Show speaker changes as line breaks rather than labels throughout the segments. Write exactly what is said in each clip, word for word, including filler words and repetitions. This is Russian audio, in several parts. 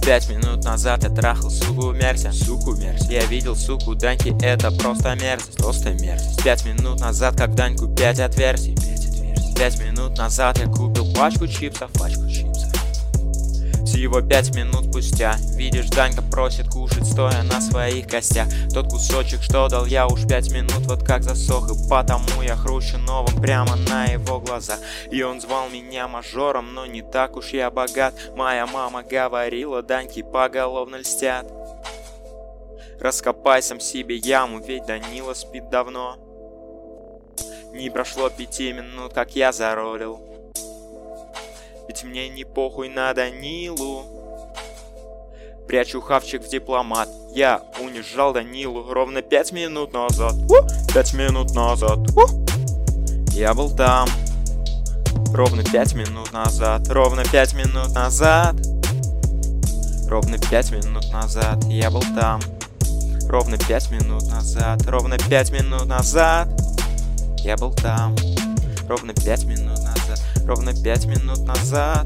Пять минут назад я трахал суку Мерси. Суку Мерси. Я видел суку Даньки, это просто мерзость. Просто мерзость. Пять минут назад, как Даньку, пять отверстий. Пять отверстий. Пять минут назад я купил пачку чипсов. Пачку чипсов. Всего пять минут спустя видишь, Данька просит кушать, стоя на своих костях. Тот кусочек, что дал я, уж пять минут вот как засох. И потому я хрущу новым прямо на его глазах. И он звал меня мажором, но не так уж я богат. Моя мама говорила, Даньки поголовно льстят. Раскопай сам себе яму, ведь Данила спит давно. Не прошло пяти минут, как я заролил. Ведь мне не похуй на Данилу. Прячу хавчик в дипломат. Я унижал Данилу ровно пять минут назад. У! Пять минут назад. У! Я был там. Ровно пять минут назад. Ровно пять минут назад. Ровно пять минут назад. Я был там. Ровно пять минут назад. Ровно пять минут назад. Я был там. Ровно пять минут назад. Ровно пять минут назад.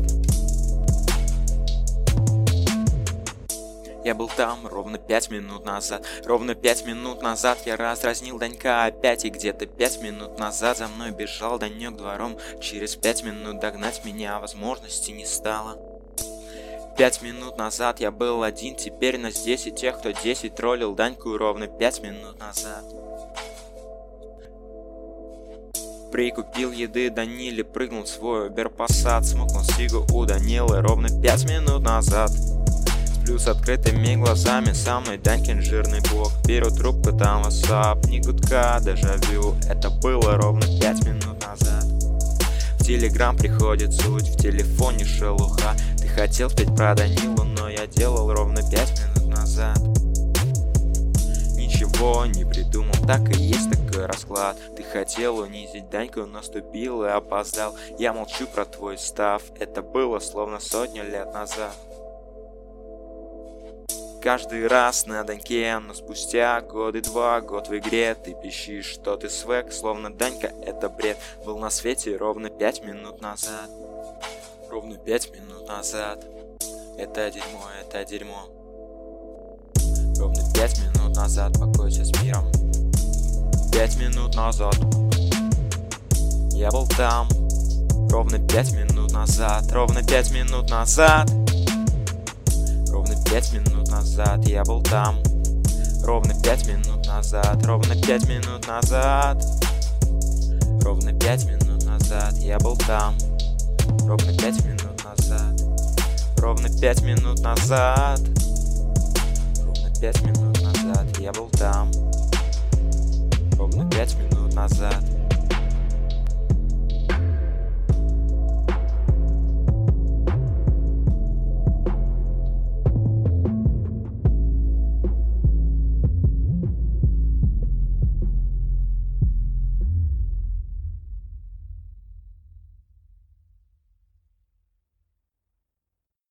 Я был там ровно пять минут назад. Ровно пять минут назад я раздразнил Данька опять. И где-то пять минут назад за мной бежал Данек двором. Через пять минут догнать меня возможности не стало. Пять минут назад я был один, теперь нас десять. Тех, кто десять троллил Даньку ровно пять минут назад. Прикупил еды Даниле, прыгнул в свой Убер-Пассат. Смокнул сигу у Данилы ровно пять минут назад. Сплю с открытыми глазами, со мной Данькин жирный бог. Беру трубку, там ватсап, ни гудка, дежавю. Это было ровно пять минут назад. В телеграм приходит суть, в телефоне шелуха. Ты хотел спеть про Данилу, но я делал ровно пять минут назад. Ничего не придумал, так и есть такой расклад. Ты хотел унизить Даньку, наступил и опоздал. Я молчу про твой став, это было словно сотню лет назад. Каждый раз на Даньке, но спустя годы два, год в игре. Ты пищишь, что ты свек, словно Данька это бред. Был на свете ровно пять минут назад. Ровно пять минут назад. Это дерьмо, это дерьмо. Ровно пять минут назад, покойся с миром. Пять минут назад я был там. Ровно пять минут назад. Ровно пять минут назад. Ровно пять минут назад я был там. Ровно пять минут назад. Ровно пять минут назад. Ровно пять минут назад я был там. Ровно пять минут назад. Ровно пять минут назад. Пять минут назад я был там. Ровно пять минут назад.